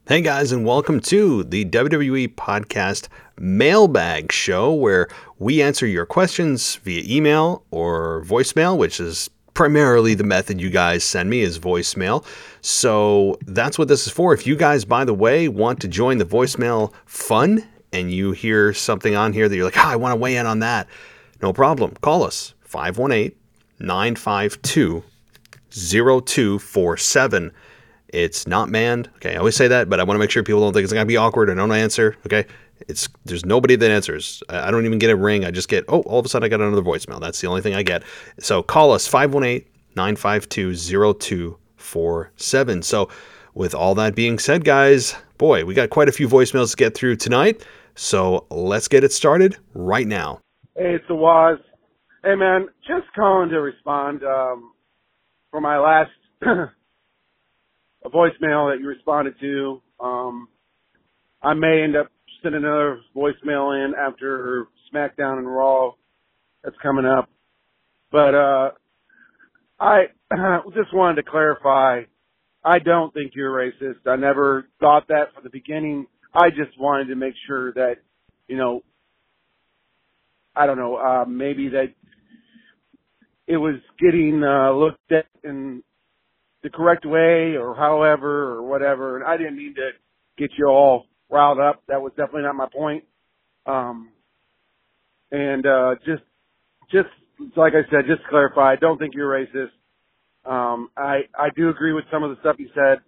Hey guys, and welcome to the WWE Podcast Mailbag Show, where we answer your questions via email or voicemail, which is primarily the method you guys send me is voicemail. So that's what this is for. If you guys, by the way, want to join the voicemail fun and you hear something on here that you're like, I want to weigh in on that, no problem. Call us 518-952-0247. It's not manned. Okay, I always say that, but I want to make sure people don't think it's going to be awkward. I don't answer. Okay, there's nobody that answers. I don't even get a ring. I just get, all of a sudden I got another voicemail. That's the only thing I get. So call us 518-952-0247. So with all that being said, guys, boy, we got quite a few voicemails to get through tonight. So let's get it started right now. Hey, it's the Waz. Hey, man, just calling to respond for my last a voicemail that you responded to. I may end up sending another voicemail in after SmackDown and Raw that's coming up. But I just wanted to clarify, I don't think you're racist. I never thought that from the beginning. I just wanted to make sure that, maybe that it was getting looked at in the correct way or however or whatever. And I didn't mean to get you all riled up. That was definitely not my point. Just like I said, just to clarify, I don't think you're racist. I do agree with some of the stuff you said.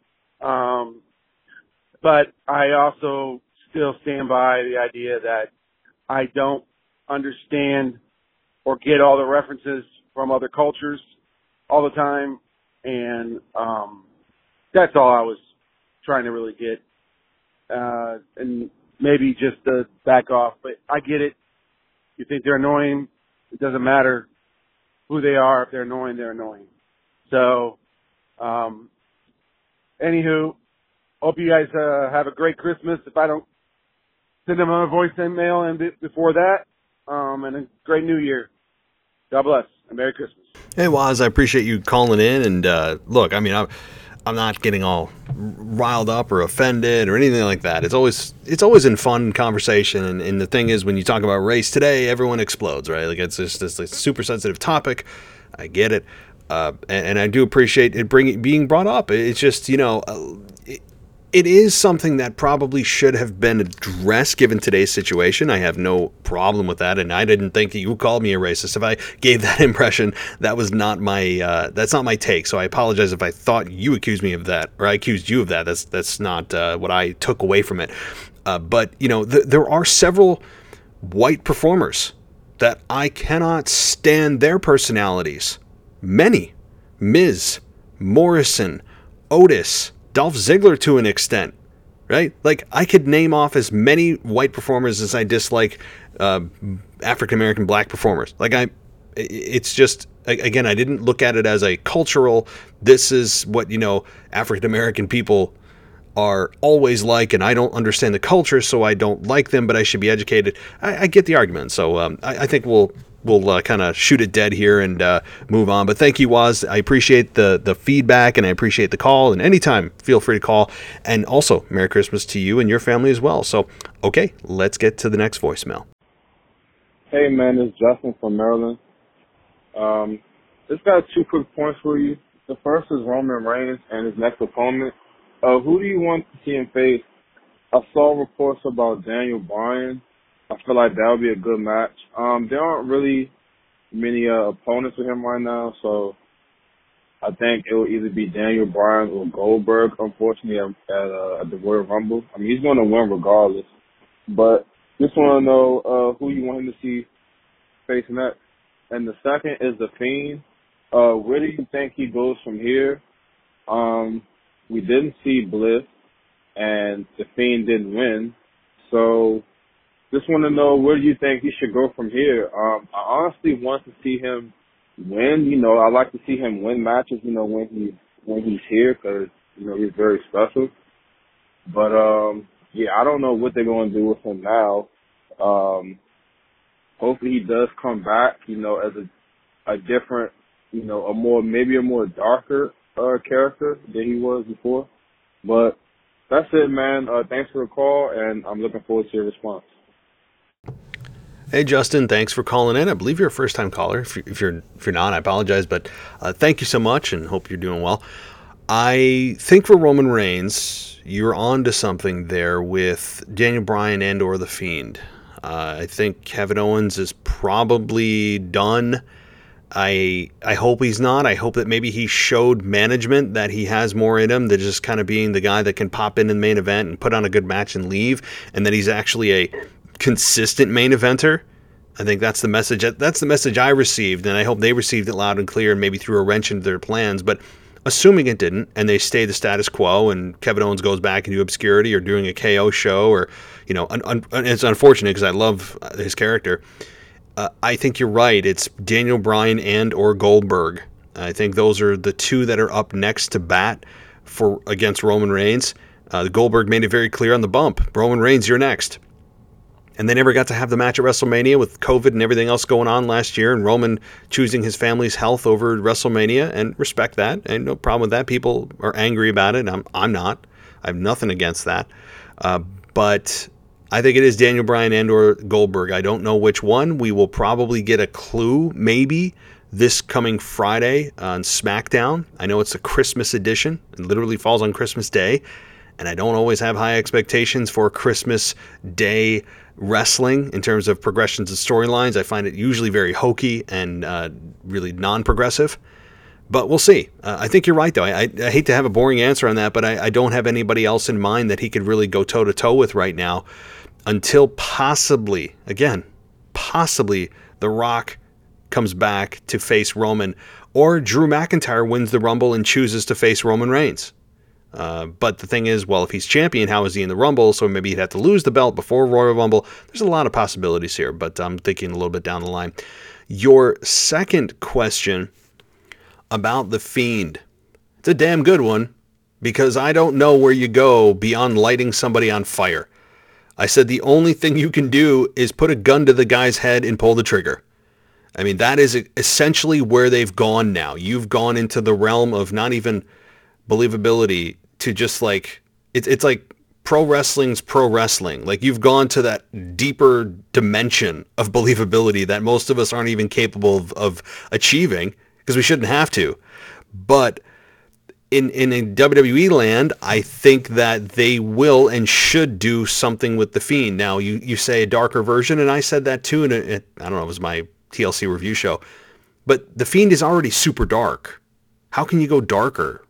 But I also still stand by the idea that I don't understand or get all the references from other cultures all the time. And that's all I was trying to really get. And maybe just to back off. But I get it. You think they're annoying. It doesn't matter who they are. If they're annoying, they're annoying. So, anywho, hope you guys have a great Christmas. If I don't send them a voice and mail in before that, and a great New Year. God bless and Merry Christmas. Hey, Waz, I appreciate you calling in. And look, I mean, I'm not getting all riled up or offended or anything like that. It's always in fun conversation. And the thing is, when you talk about race today, everyone explodes, right? Like it's just this like, super sensitive topic. I get it. And I do appreciate it being brought up. It's just, it is something that probably should have been addressed given today's situation. I have no problem with that, and I didn't think that you called me a racist. If I gave that impression, that was not my that's not my take. So I apologize if I thought you accused me of that, or I accused you of that. That's not what I took away from it. But there are several white performers that I cannot stand their personalities. Many: Miz, Morrison, Otis, Dolph Ziggler to an extent, right? Like, I could name off as many white performers as I dislike African-American black performers. It's just, again, I didn't look at it as a cultural, this is what, African-American people are always like, and I don't understand the culture, so I don't like them, but I should be educated. I get the argument. So I think we'll kind of shoot it dead here and move on. But thank you, Waz. I appreciate the feedback, and I appreciate the call. And anytime, feel free to call. And also, Merry Christmas to you and your family as well. So, okay, let's get to the next voicemail. Hey, man, it's Justin from Maryland. Just got 2 quick points for you. The first is Roman Reigns and his next opponent. Who do you want to see him face? I saw reports about Daniel Bryan. I feel like that would be a good match. There aren't really many opponents for him right now, so I think it will either be Daniel Bryan or Goldberg, unfortunately, at the Royal Rumble. I mean, he's going to win regardless. But just want to know who you want him to see facing that. And the second is The Fiend. Where do you think he goes from here? We didn't see Bliss, and The Fiend didn't win. So just want to know, where do you think he should go from here? I honestly want to see him win. I like to see him win matches, when he's here, because, he's very special. But, I don't know what they're going to do with him now. Hopefully he does come back, as a different, maybe a more darker character than he was before. But That's it, man. Thanks for the call, and I'm looking forward to your response. Hey, Justin, thanks for calling in. I believe you're a first-time caller. If you're not, I apologize, but thank you so much, and hope you're doing well. I think for Roman Reigns, you're on to something there with Daniel Bryan and or The Fiend. I think Kevin Owens is probably done. I hope he's not. I hope that maybe he showed management that he has more in him than just kind of being the guy that can pop in the main event and put on a good match and leave, and that he's actually a consistent main eventer. I think that's the message. That's the message I received, and I hope they received it loud and clear and maybe threw a wrench into their plans. But assuming it didn't, and they stay the status quo, and Kevin Owens goes back into obscurity or doing a KO show, or it's unfortunate because I love his character. I think you're right. It's Daniel Bryan and or Goldberg. I think those are the two that are up next to bat for against Roman Reigns. Goldberg made it very clear on the bump. Roman Reigns, you're next. And they never got to have the match at WrestleMania with COVID and everything else going on last year, and Roman choosing his family's health over WrestleMania, and respect that, and no problem with that. People are angry about it. I'm not. I have nothing against that. But I think it is Daniel Bryan and or Goldberg. I don't know which one. We will probably get a clue maybe this coming Friday on SmackDown. I know it's a Christmas edition. It literally falls on Christmas Day. And I don't always have high expectations for Christmas Day wrestling in terms of progressions and storylines. I find it usually very hokey and really non-progressive. But we'll see. I think you're right, though. I hate to have a boring answer on that, but I don't have anybody else in mind that he could really go toe-to-toe with right now until possibly, The Rock comes back to face Roman, or Drew McIntyre wins the Rumble and chooses to face Roman Reigns. But the thing is, well, if he's champion, how is he in the Rumble? So maybe he'd have to lose the belt before Royal Rumble. There's a lot of possibilities here, but I'm thinking a little bit down the line. Your second question about The Fiend. It's a damn good one, because I don't know where you go beyond lighting somebody on fire. I said the only thing you can do is put a gun to the guy's head and pull the trigger. I mean, that is essentially where they've gone now. You've gone into the realm of not even believability to just like, it's like pro wrestling's pro wrestling. Like, you've gone to that deeper dimension of believability that most of us aren't even capable of achieving, because we shouldn't have to. But in a WWE land, I think that they will and should do something with The Fiend. Now, you say a darker version, and I said that too, and I don't know, it was my TLC review show. But The Fiend is already super dark. How can you go darker?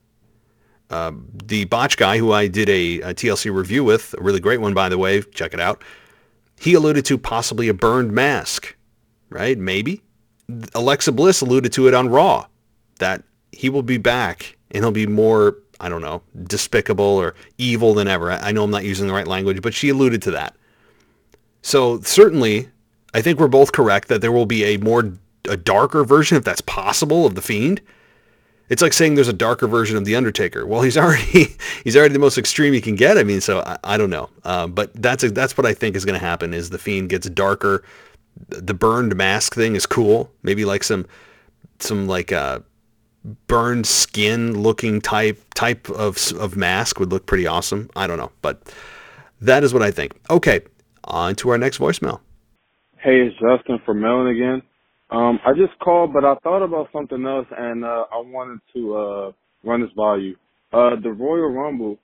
The Botch guy, who I did a TLC review with, a really great one, by the way, check it out, he alluded to possibly a burned mask, right? Maybe. Alexa Bliss alluded to it on Raw, that he will be back and he'll be more, I don't know, despicable or evil than ever. I know I'm not using the right language, but she alluded to that. So certainly, I think we're both correct that there will be a darker version, if that's possible, of The Fiend. It's like saying there's a darker version of The Undertaker. Well, he's already the most extreme you can get. I mean, so I don't know. But that's what I think is going to happen, is The Fiend gets darker. The burned mask thing is cool. Maybe like some like burned skin looking type of mask would look pretty awesome. I don't know, but that is what I think. Okay, on to our next voicemail. Hey, it's Justin from Maryland again. I just called, but I thought about something else, and I wanted to run this by you. The Royal Rumble,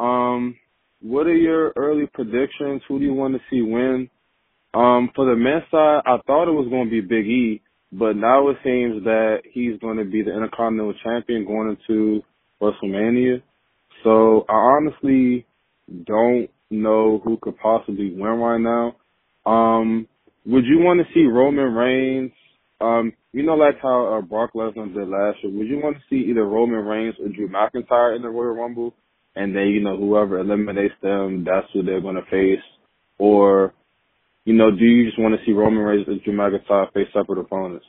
what are your early predictions? Who do you want to see win? For the men's side, I thought it was going to be Big E, but now it seems that he's going to be the Intercontinental Champion going into WrestleMania. So I honestly don't know who could possibly win right now. Would you want to see Roman Reigns? Like how Brock Lesnar did last year. Would you want to see either Roman Reigns or Drew McIntyre in the Royal Rumble? And then, whoever eliminates them, that's who they're going to face? Or, do you just want to see Roman Reigns or Drew McIntyre face separate opponents?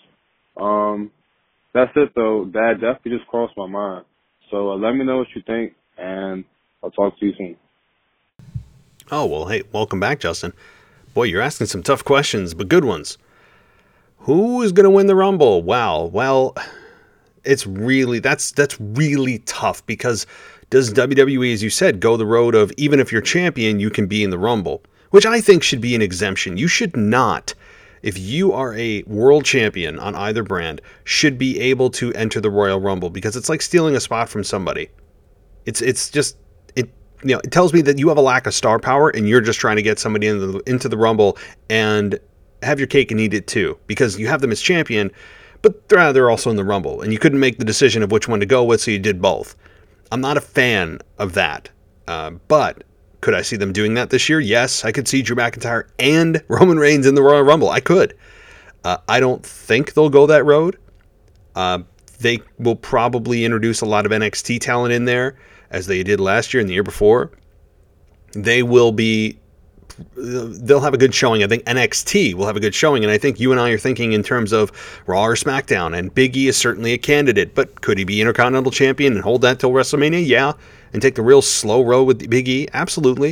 That's it, though. That definitely just crossed my mind. So let me know what you think, and I'll talk to you soon. Oh, well, hey, welcome back, Justin. Boy, you're asking some tough questions, but good ones. Who is going to win the Rumble? Wow. Well, it's really, that's really tough, because does WWE, as you said, go the road of even if you're champion, you can be in the Rumble, which I think should be an exemption. You should not, if you are a world champion on either brand, should be able to enter the Royal Rumble, because it's like stealing a spot from somebody. It's just, it it tells me that you have a lack of star power and you're just trying to get somebody into the Rumble and have your cake and eat it too, because you have them as champion, but they're also in the Rumble, and you couldn't make the decision of which one to go with, so you did both. I'm not a fan of that, but could I see them doing that this year? Yes, I could see Drew McIntyre and Roman Reigns in the Royal Rumble. I could. I don't think they'll go that road. They will probably introduce a lot of NXT talent in there, as they did last year and the year before. They'll have a good showing. I think NXT will have a good showing, and I think you and I are thinking in terms of Raw or SmackDown, and Big E is certainly a candidate, but could he be Intercontinental Champion and hold that till WrestleMania? Yeah. And take the real slow road with Big E? Absolutely.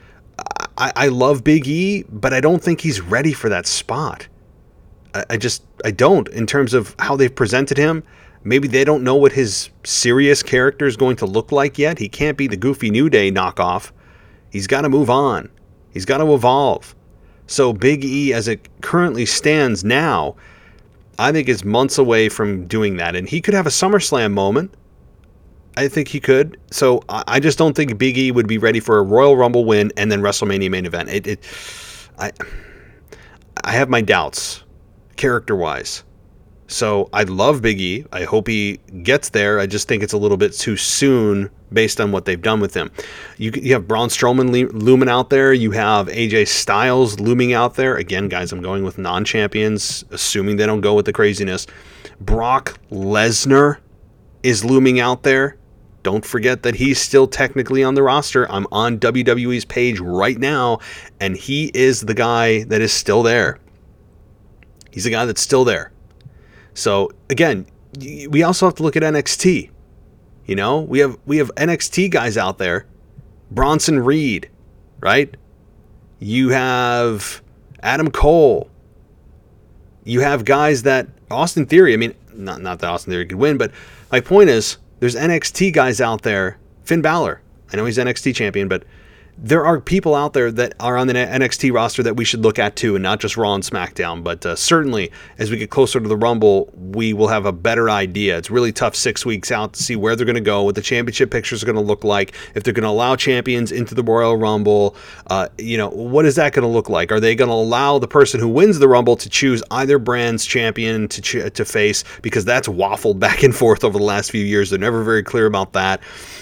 I love Big E, but I don't think he's ready for that spot. I don't, in terms of how they've presented him. Maybe they don't know what his serious character is going to look like yet. He can't be the goofy New Day knockoff. He's got to move on. He's got to evolve. So Big E, as it currently stands now, I think is months away from doing that. And he could have a SummerSlam moment. I think he could. So I just don't think Big E would be ready for a Royal Rumble win and then WrestleMania main event. I have my doubts, character-wise. So I love Big E. I hope he gets there. I just think it's a little bit too soon based on what they've done with him. You have Braun Strowman looming out there. You have AJ Styles looming out there. Again, guys, I'm going with non-champions, assuming they don't go with the craziness. Brock Lesnar is looming out there. Don't forget that he's still technically on the roster. I'm on WWE's page right now, and he is the guy that is still there. He's the guy that's still there. So again, we also have to look at NXT. We have NXT guys out there. Bronson Reed, right? You have Adam Cole. You have guys that Austin Theory. I mean, not that Austin Theory could win, but my point is, there's NXT guys out there. Finn Balor. I know he's NXT champion, but there are people out there that are on the NXT roster that we should look at too, and not just Raw and SmackDown. But certainly, as we get closer to the Rumble, we will have a better idea. It's really tough 6 weeks out to see where they're going to go, what the championship pictures are going to look like, if they're going to allow champions into the Royal Rumble. What is that going to look like? Are they going to allow the person who wins the Rumble to choose either brand's champion to face? Because that's waffled back and forth over the last few years. They're never very clear about that.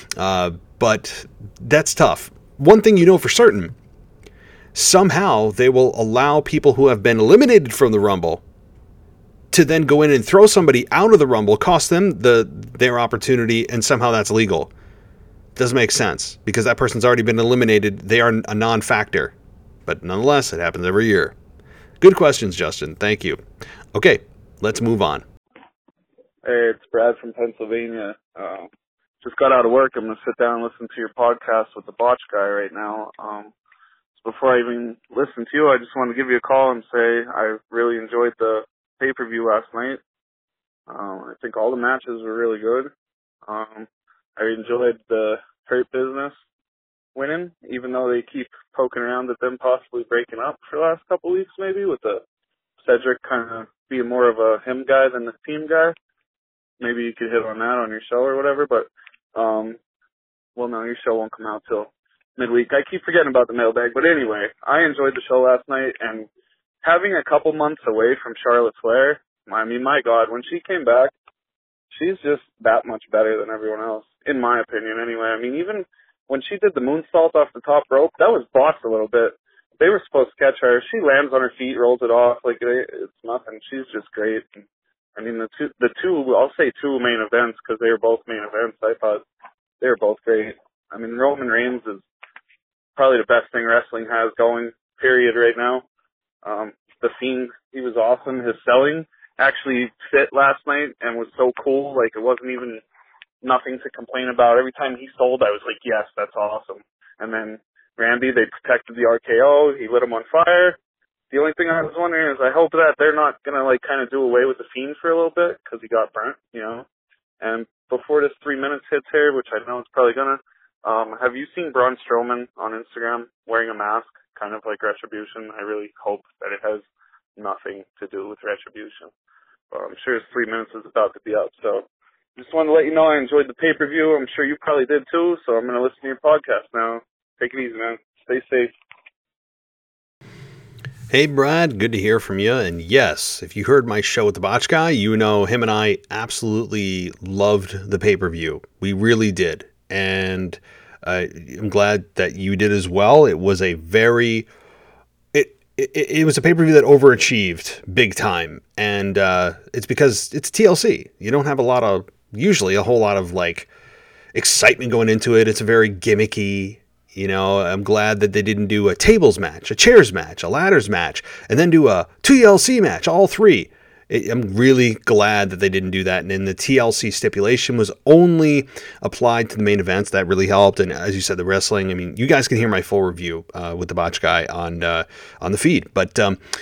But that's tough. One thing you know for certain, somehow they will allow people who have been eliminated from the Rumble to then go in and throw somebody out of the Rumble, cost them their opportunity, and somehow that's legal. Doesn't make sense, because that person's already been eliminated. They are a non-factor. But nonetheless, it happens every year. Good questions, Justin. Thank you. Okay, let's move on. Hey, it's Brad from Pennsylvania. Just got out of work. I'm going to sit down and listen to your podcast with the Botch guy right now. So before I even listen to you, I just wanted to give you a call and say I really enjoyed the pay-per-view last night. I think all the matches were really good. I enjoyed the Hurt Business winning, even though they keep poking around at them possibly breaking up for the last couple of weeks maybe, with the Cedric kind of being more of a him guy than the team guy. Maybe you could hit on that on your show or whatever, but well, no, your show won't come out till midweek. I keep forgetting about the mailbag, but anyway, I enjoyed the show last night, and having a couple months away from Charlotte Flair, I mean, my God, when she came back, she's just that much better than everyone else, in my opinion anyway. I mean, even when she did the moonsault off the top rope, that was botched a little bit. They were supposed to catch her. She lands on her feet, rolls it off, like it's nothing. She's just great. I mean, the two, I'll say two main events, because they were both main events. I thought they were both great. I mean, Roman Reigns is probably the best thing wrestling has going, period, right now. The Fiend, he was awesome. His selling actually fit last night and was so cool. Like, it wasn't even nothing to complain about. Every time he sold, I was like, yes, that's awesome. And then Randy, they protected the RKO. He lit him on fire. The only thing I was wondering is I hope that they're not going to, like, kind of do away with the Fiend for a little bit, because he got burnt, And before this 3 minutes hits here, which I know it's probably gonna, have you seen Braun Strowman on Instagram wearing a mask, kind of like Retribution? I really hope that it has nothing to do with Retribution. I'm sure his 3 minutes is about to be up, so just wanted to let you know I enjoyed the pay-per-view. I'm sure you probably did too, so I'm going to listen to your podcast now. Take it easy, man. Stay safe. Hey, Brad, good to hear from you. And yes, if you heard my show with the Botch Guy, you know him and I absolutely loved the pay-per-view. We really did. And I'm glad that you did as well. It was a very... It was a pay-per-view that overachieved big time. And it's because it's TLC. You don't have usually a whole lot of like excitement going into it. It's a very gimmicky... I'm glad that they didn't do a tables match, a chairs match, a ladders match, and then do a TLC match, all three. I'm really glad that they didn't do that. And then the TLC stipulation was only applied to the main events. That really helped. And as you said, the wrestling, I mean, you guys can hear my full review with the Botch Guy on the feed. But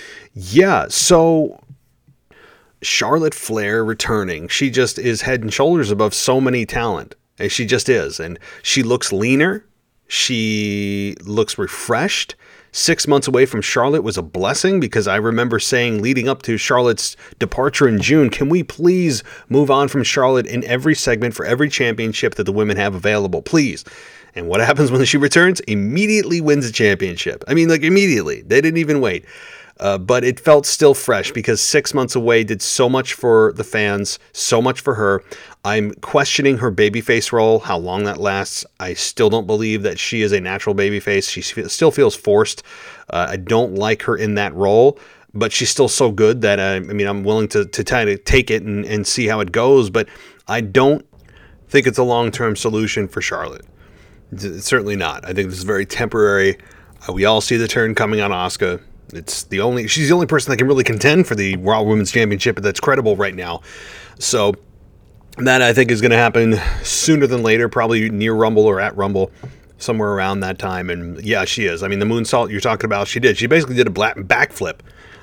so Charlotte Flair returning. She just is head and shoulders above so many talent. She just is. And she looks leaner. She looks refreshed. 6 months away from Charlotte was a blessing because I remember saying leading up to Charlotte's departure in June, can we please move on from Charlotte in every segment for every championship that the women have available, please? And what happens when she returns? Immediately wins a championship. I mean, like immediately. They didn't even wait. But it felt still fresh because 6 months away did so much for the fans, so much for her. I'm questioning her babyface role, how long that lasts. I still don't believe that she is a natural babyface. She still feels forced. I don't like her in that role, but she's still so good that, I'm willing to try to take it and see how it goes. But I don't think it's a long-term solution for Charlotte. It's certainly not. I think this is very temporary. We all see the turn coming on Asuka. She's the only person that can really contend for the Raw Women's Championship that's credible right now. So that I think is going to happen sooner than later, probably near Rumble or at Rumble, somewhere around that time. And yeah, she is. I mean, the moonsault you're talking about, she did. She basically did a backflip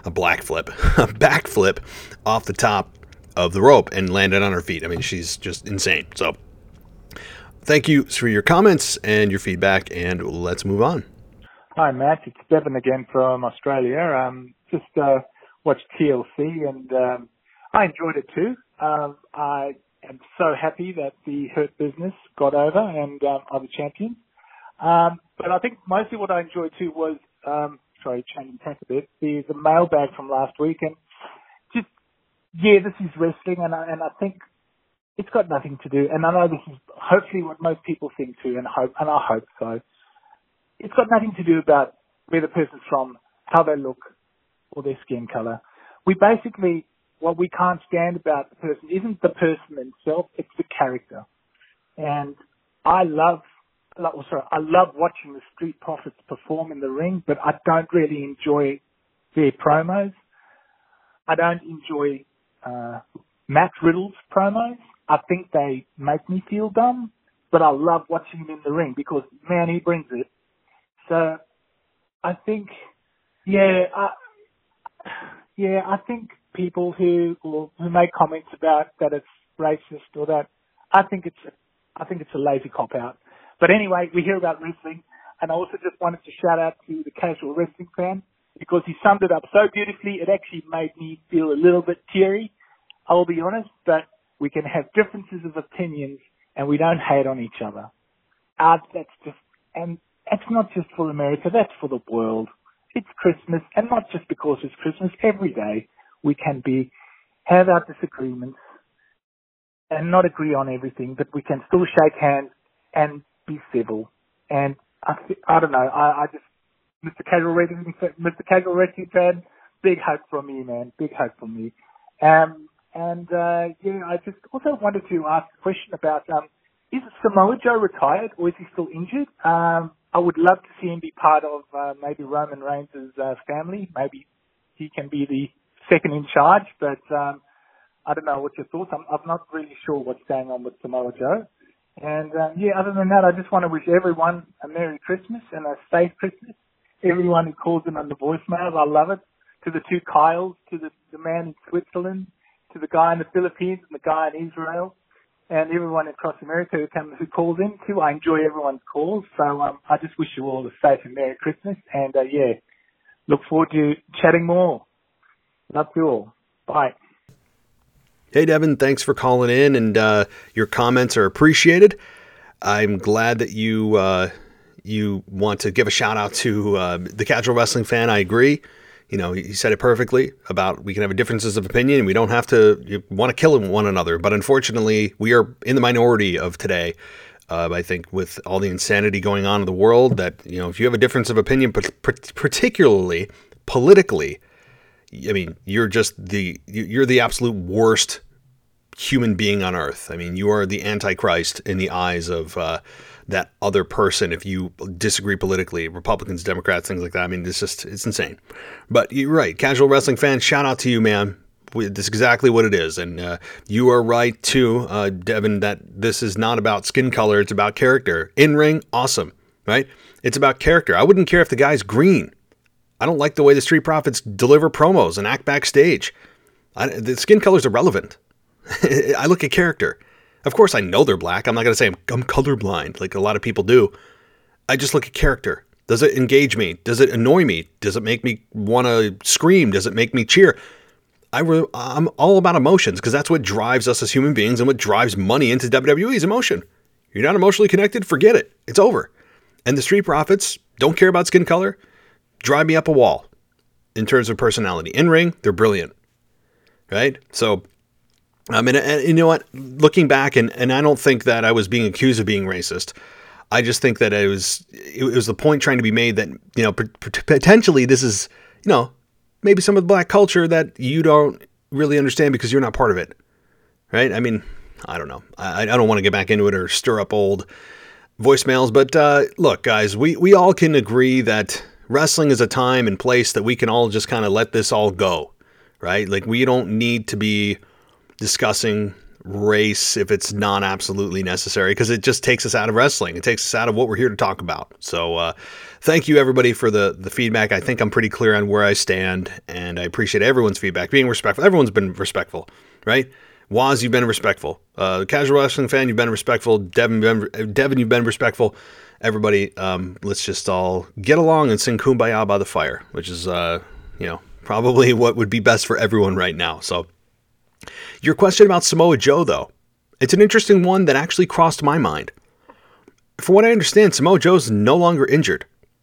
off the top of the rope and landed on her feet. I mean, she's just insane. So thank you for your comments and your feedback, and let's move on. Hi, Matt. It's Devin again from Australia. Just watched TLC, and I enjoyed it too. I am so happy that the Hurt Business got over and are the champions. But I think mostly what I enjoyed too was, changing tack a bit, the mailbag from last week. And just, this is wrestling, and I think it's got nothing to do, and I know this is hopefully what most people think too, and I hope so. It's got nothing to do about where the person's from, how they look, or their skin color. What we can't stand about the person isn't the person themselves, it's the character. And I love watching the Street Profits perform in the ring, but I don't really enjoy their promos. I don't enjoy Matt Riddle's promos. I think they make me feel dumb, but I love watching him in the ring because, man, he brings it. So I think, I think people who make comments about that it's racist or that, I think it's a lazy cop out. But anyway, we hear about wrestling, and I also just wanted to shout out to the casual wrestling fan because he summed it up so beautifully. It actually made me feel a little bit teary. I'll be honest, but we can have differences of opinions and we don't hate on each other. It's not just for America, that's for the world. It's Christmas, and not just because it's Christmas. Every day we can have our disagreements and not agree on everything, but we can still shake hands and be civil. And I don't know, Mr. Casual Wrestling fan, big hug from me, man, big hug from me. I just also wanted to ask a question about, is Samoa Joe retired or is he still injured? I would love to see him be part of maybe Roman Reigns' family. Maybe he can be the second in charge, but I don't know. What's your thoughts? I'm not really sure what's going on with Samoa Joe. And other than that, I just want to wish everyone a Merry Christmas and a safe Christmas. Everyone who calls in on the voicemails, I love it. To the two Kyles, to the man in Switzerland, to the guy in the Philippines and the guy in Israel. and everyone across America who calls in too. I enjoy everyone's calls. So I just wish you all a safe and Merry Christmas. And look forward to chatting more. Love you all. Bye. Hey, Devin, thanks for calling in, and your comments are appreciated. I'm glad that you want to give a shout out to the casual wrestling fan. I agree. You know, he said it perfectly about we can have differences of opinion and we don't have to want to kill one another. But unfortunately, we are in the minority of today. I think with all the insanity going on in the world, that, you know, if you have a difference of opinion, particularly politically, I mean, you're the absolute worst human being on earth. I mean, you are the Antichrist in the eyes of that other person if you disagree politically, Republicans, Democrats, things like that. I mean, it's insane. But you're right. Casual wrestling fans, shout out to you, man. This is exactly what it is. And you are right, too, Devin, that this is not about skin color. It's about character. In-ring, awesome, right? It's about character. I wouldn't care if the guy's green. I don't like the way the Street Profits deliver promos and act backstage. The skin color's irrelevant. I look at character. Of course, I know they're black. I'm not going to say I'm colorblind like a lot of people do. I just look at character. Does it engage me? Does it annoy me? Does it make me want to scream? Does it make me cheer? I'm all about emotions because that's what drives us as human beings and what drives money into WWE is emotion. You're not emotionally connected? Forget it. It's over. And the Street Profits don't care about skin color. Drive me up a wall in terms of personality. In ring, they're brilliant, right? So, I mean, and you know what? Looking back, and I don't think that I was being accused of being racist. I just think that it was the point trying to be made that, you know, potentially this is, you know, maybe some of the black culture that you don't really understand because you're not part of it, right? I mean, I don't know. I don't want to get back into it or stir up old voicemails, but look, guys, we all can agree that wrestling is a time and place that we can all just kind of let this all go, right? Like, we don't need to be discussing race if it's not absolutely necessary, because it just takes us out of wrestling. It takes us out of what we're here to talk about. So thank you, everybody, for the feedback. I think I'm pretty clear on where I stand, and I appreciate everyone's feedback, being respectful. Everyone's been respectful, right? Waz, you've been respectful. Casual wrestling fan, you've been respectful. Devin, you've been respectful. Everybody, let's just all get along and sing Kumbaya by the fire, which is, probably what would be best for everyone right now. So your question about Samoa Joe, though, it's an interesting one that actually crossed my mind. From what I understand, Samoa Joe's no longer injured.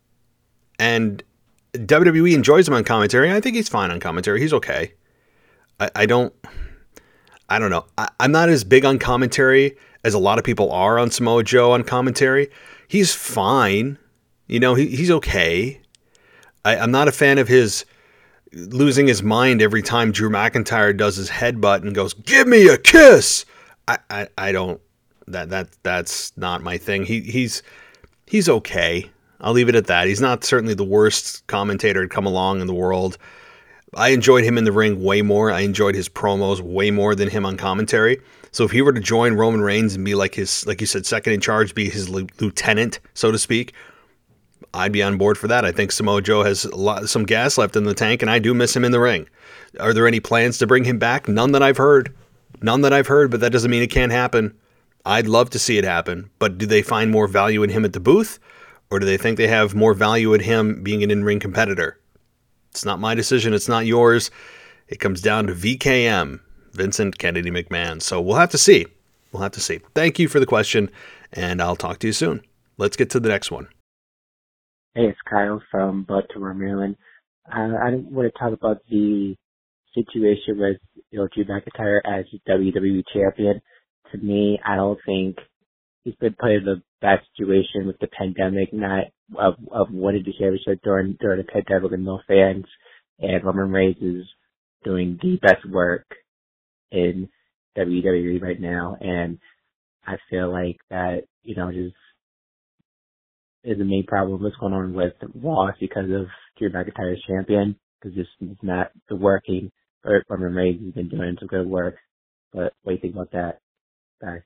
And WWE enjoys him on commentary. I think he's fine on commentary. He's okay. I don't know. I'm not as big on commentary as a lot of people are on Samoa Joe on commentary. He's fine. You know, he's okay. I'm not a fan of his losing his mind every time Drew McIntyre does his headbutt and goes, "Give me a kiss." I don't. That's not my thing. He's okay. I'll leave it at that. He's not certainly the worst commentator to come along in the world. I enjoyed him in the ring way more. I enjoyed his promos way more than him on commentary. So if he were to join Roman Reigns and be like his, like you said, second in charge, be his lieutenant, so to speak, I'd be on board for that. I think Samoa Joe has some gas left in the tank, and I do miss him in the ring. Are there any plans to bring him back? None that I've heard. But that doesn't mean it can't happen. I'd love to see it happen. But do they find more value in him at the booth? Or do they think they have more value in him being an in-ring competitor? It's not my decision. It's not yours. It comes down to VKM, Vincent Kennedy McMahon. So we'll have to see. Thank you for the question, and I'll talk to you soon. Let's get to the next one. Hey, it's Kyle from Baltimore, Maryland. I want to talk about the situation with Drew McIntyre as WWE champion. To me, I don't think he's been put in the best situation with the pandemic, not of winning the championship during the pandemic with no fans. And Roman Reigns is doing the best work in WWE right now. And I feel like that, just is the main problem what's going on with Raw because of Drew McIntyre's champion, because this is not the working. Or Roman Reigns has been doing some good work. But what do you think about that? Bye.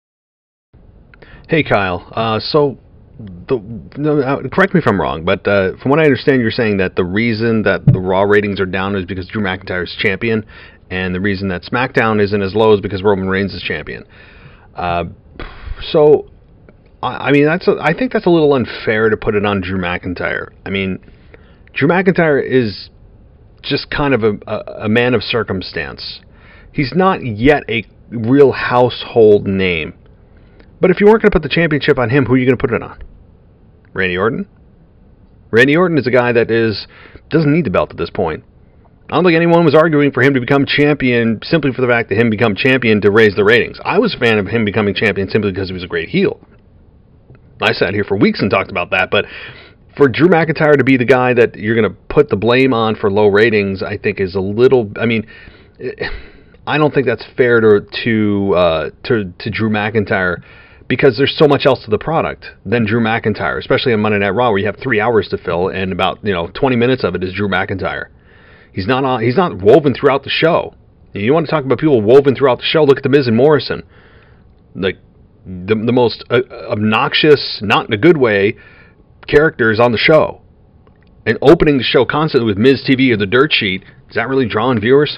Hey, Kyle. Correct me if I'm wrong, but from what I understand, you're saying that the reason that the Raw ratings are down is because Drew McIntyre is champion, and the reason that SmackDown isn't as low is because Roman Reigns is champion. Uh, so, I mean, I think that's a little unfair to put it on Drew McIntyre. I mean, Drew McIntyre is just kind of a man of circumstance. He's not yet a real household name. But if you weren't going to put the championship on him, who are you going to put it on? Randy Orton? Randy Orton is a guy that doesn't need the belt at this point. I don't think anyone was arguing for him to become champion simply for the fact that him become champion to raise the ratings. I was a fan of him becoming champion simply because he was a great heel. I sat here for weeks and talked about that, but for Drew McIntyre to be the guy that you're going to put the blame on for low ratings, I think is a little. I mean, I don't think that's fair to Drew McIntyre because there's so much else to the product than Drew McIntyre, especially on Monday Night Raw where you have 3 hours to fill and about 20 minutes of it is Drew McIntyre. He's not woven throughout the show. You want to talk about people woven throughout the show? Look at the Miz and Morrison, like the most obnoxious, not in a good way, characters on the show, and opening the show constantly with Miz TV or the Dirt Sheet. Is that really drawing viewers?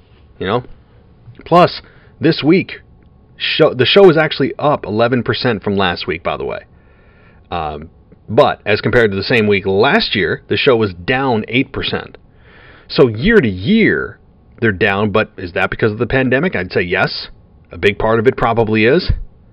Plus, this week, the show is actually up 11% from last week, by the way. But as compared to the same week last year, the show was down 8%. So year to year, they're down, but is that because of the pandemic? I'd say yes. A big part of it probably is.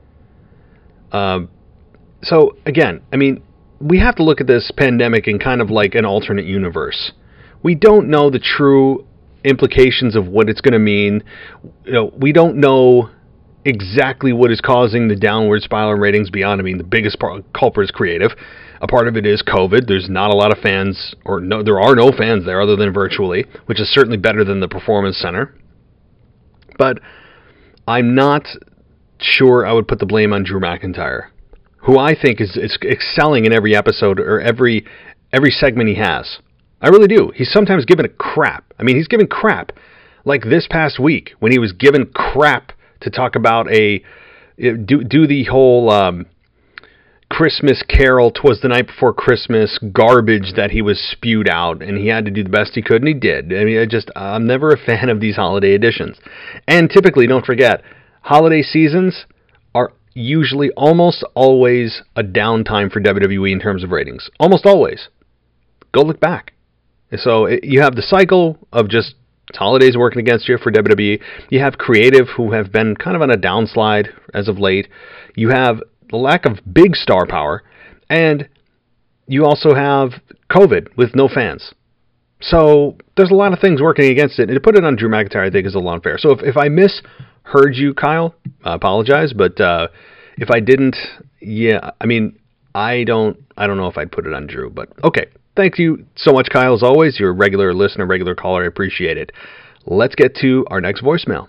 So again, I mean, we have to look at this pandemic in kind of like an alternate universe. We don't know the true implications of what it's going to mean. We don't know exactly what is causing the downward spiral in ratings beyond. I mean, the biggest culprit is creative. A part of it is COVID. There's not a lot of fans, there are no fans there other than virtually, which is certainly better than the Performance Center. But I'm not sure I would put the blame on Drew McIntyre, who I think is excelling in every episode or every segment he has. I really do. He's sometimes given a crap. I mean, he's given crap. Like this past week when he was given crap to talk about do the whole Christmas Carol, 'Twas the Night Before Christmas garbage that he was spewed out, and he had to do the best he could, and he did. I mean, I'm never a fan of these holiday editions. And typically, don't forget, holiday seasons are usually almost always a downtime for WWE in terms of ratings. Almost always. Go look back. So you have the cycle of just holidays working against you for WWE. You have creative who have been kind of on a downslide as of late. You have the lack of big star power, and you also have COVID with no fans. So there's a lot of things working against it, and to put it on Drew McIntyre I think is a little unfair. So if I misheard you, Kyle, I apologize, but if I didn't, yeah, I mean, I don't know if I'd put it on Drew, but okay. Thank you so much, Kyle, as always. You're a regular listener, regular caller. I appreciate it. Let's get to our next voicemail.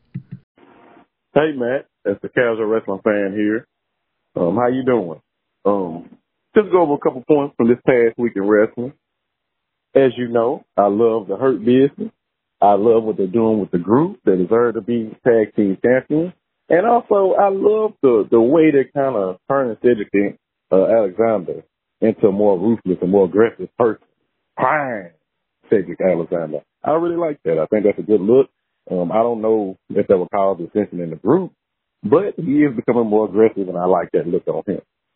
Hey, Matt. That's the Casual Wrestling fan here. How you doing? Just go over a couple points from this past week in wrestling. As you know, I love the Hurt Business. I love what they're doing with the group that deserve to be tag team champions. And also, I love the way they're kind of turning Cedric Alexander into a more ruthless and more aggressive person. Prime Cedric Alexander. I really like that. I think that's a good look. I don't know if that will cause dissension in the group, but he is becoming more aggressive, and I like that look on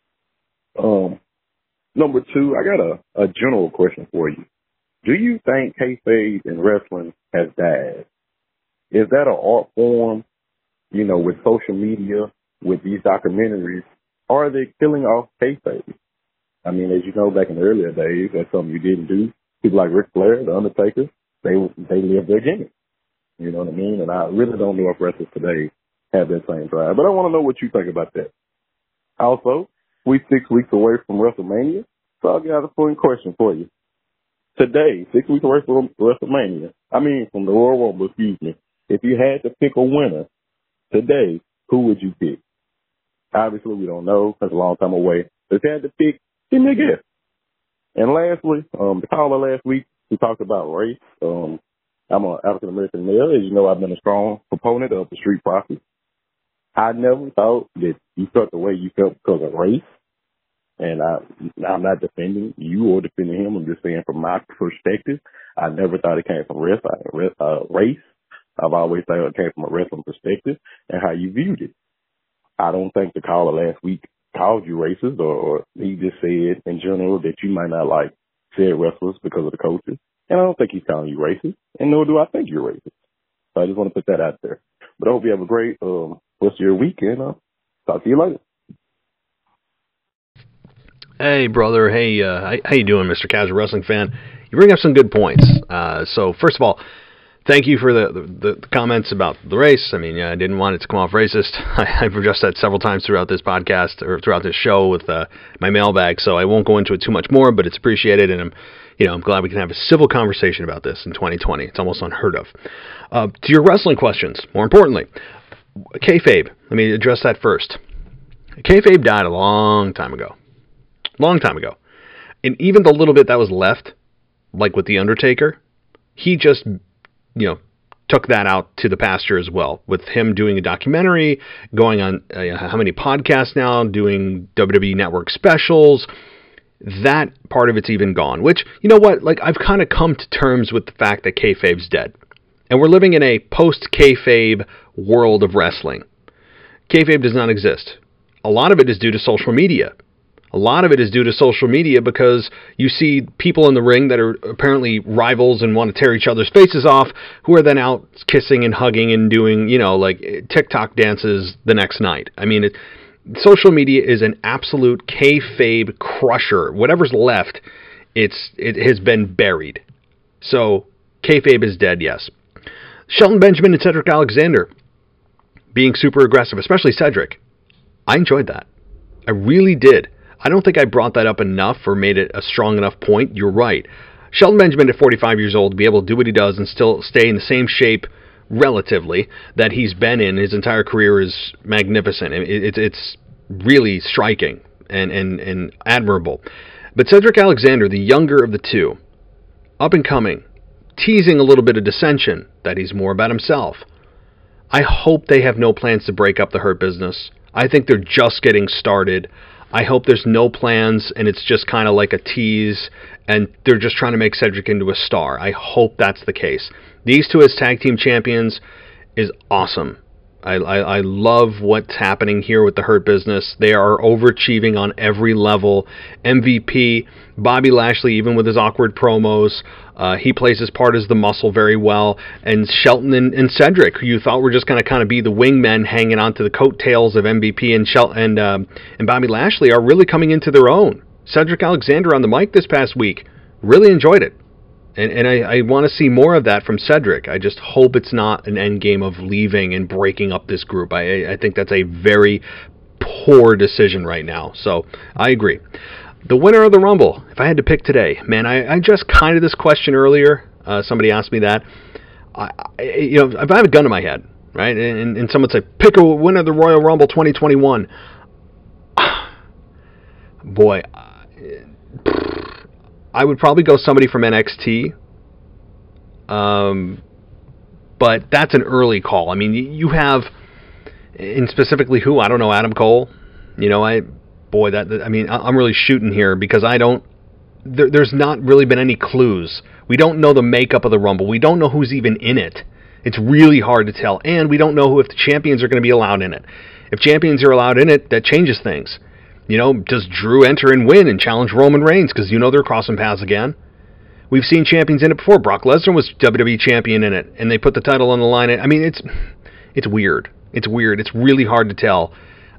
him. Number two, I got a general question for you. Do you think kayfabe in wrestling has died? Is that an art form, with social media, with these documentaries, or are they killing off kayfabe? I mean, as you know, back in the earlier days, that's something you didn't do. People like Ric Flair, The Undertaker, they lived their gimmick. You know what I mean? And I really don't know if wrestlers today have that same drive. But I want to know what you think about that. Also, we're 6 weeks away from WrestleMania, so I got a point question for you. Today, 6 weeks away from WrestleMania, from the Royal Rumble, excuse me, if you had to pick a winner today, who would you pick? Obviously, we don't know. That's a long time away. If you had to pick, give me a guess. And lastly, the caller last week, we talked about race. I'm an African-American male. As you know, I've been a strong proponent of the Street Profits. I never thought that you felt the way you felt because of race. And I'm not defending you or defending him. I'm just saying from my perspective, I never thought it came from race. I've always thought it came from a wrestling perspective and how you viewed it. I don't think the caller last week called you racist, or he just said in general that you might not like said wrestlers because of the coaches. And I don't think he's calling you racist, and nor do I think you're racist. So I just want to put that out there. But I hope you have a great rest of your week, and talk to you later. Hey, brother. Hey, how you doing, Mr. Casual Wrestling Fan? You bring up some good points. So first of all, thank you for the comments about the race. I mean, I didn't want it to come off racist. I've addressed that several times throughout this podcast or throughout this show with my mailbag, so I won't go into it too much more, but it's appreciated, and I'm glad we can have a civil conversation about this in 2020. It's almost unheard of. To your wrestling questions, more importantly, kayfabe. Let me address that first. Kayfabe died a long time ago. And even the little bit that was left, like with The Undertaker, he just, took that out to the pasture as well, with him doing a documentary, going on how many podcasts now, doing WWE Network specials. That part of it's even gone, which, you know what, like, I've kind of come to terms with the fact that kayfabe's dead. And we're living in a post-kayfabe world of wrestling. Kayfabe does not exist. A lot of it is due to social media. Because you see people in the ring that are apparently rivals and want to tear each other's faces off, who are then out kissing and hugging and doing, like TikTok dances the next night. I mean, social media is an absolute kayfabe crusher. Whatever's left, it has been buried. So kayfabe is dead, yes. Shelton Benjamin and Cedric Alexander being super aggressive, especially Cedric. I enjoyed that. I really did. I don't think I brought that up enough or made it a strong enough point. You're right. Shelton Benjamin at 45 years old to be able to do what he does and still stay in the same shape, relatively, that he's been in his entire career is magnificent. It's really striking and admirable. But Cedric Alexander, the younger of the two, up and coming, teasing a little bit of dissension, that he's more about himself. I hope they have no plans to break up the Hurt Business. I think they're just getting started. I hope there's no plans and it's just kind of like a tease and they're just trying to make Cedric into a star. I hope that's the case. These two as tag team champions is awesome. I love what's happening here with the Hurt Business. They are overachieving on every level. MVP, Bobby Lashley, even with his awkward promos, he plays his part as the muscle very well. And Shelton and Cedric, who you thought were just going to kind of be the wingmen hanging onto the coattails of MVP and Bobby Lashley, are really coming into their own. Cedric Alexander on the mic this past week, really enjoyed it. And I want to see more of that from Cedric. I just hope it's not an end game of leaving and breaking up this group. I think that's a very poor decision right now. So I agree. The winner of the Rumble, if I had to pick today, man, I just kind of this question earlier. Somebody asked me that. If I have a gun to my head, right, and someone said, pick a winner of the Royal Rumble 2021. Boy, I would probably go somebody from NXT, but that's an early call. I mean, you have, and specifically who? I don't know, Adam Cole. I'm really shooting here because there's not really been any clues. We don't know the makeup of the Rumble. We don't know who's even in it. It's really hard to tell, and we don't know if the champions are going to be allowed in it. If champions are allowed in it, that changes things. Does Drew enter and win and challenge Roman Reigns? Because they're crossing paths again. We've seen champions in it before. Brock Lesnar was WWE champion in it, and they put the title on the line. I mean, it's weird. It's weird. It's really hard to tell.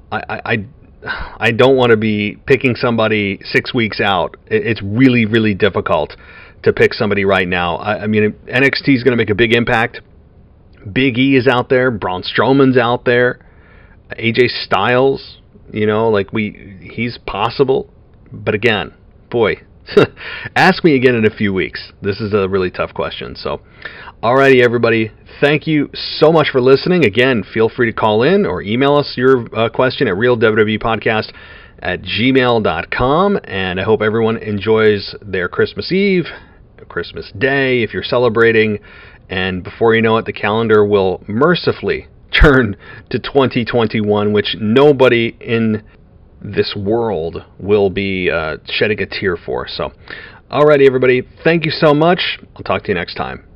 I don't want to be picking somebody 6 weeks out. It's really, really difficult to pick somebody right now. I mean, NXT is going to make a big impact. Big E is out there. Braun Strowman's out there. AJ Styles. He's possible. But again, boy, ask me again in a few weeks. This is a really tough question. So, alrighty, everybody. Thank you so much for listening. Again, feel free to call in or email us your question at realwwepodcast@gmail.com. And I hope everyone enjoys their Christmas Eve, Christmas Day, if you're celebrating. And before you know it, the calendar will mercifully turn to 2021, which nobody in this world will be shedding a tear for. So, alrighty, everybody. Thank you so much. I'll talk to you next time.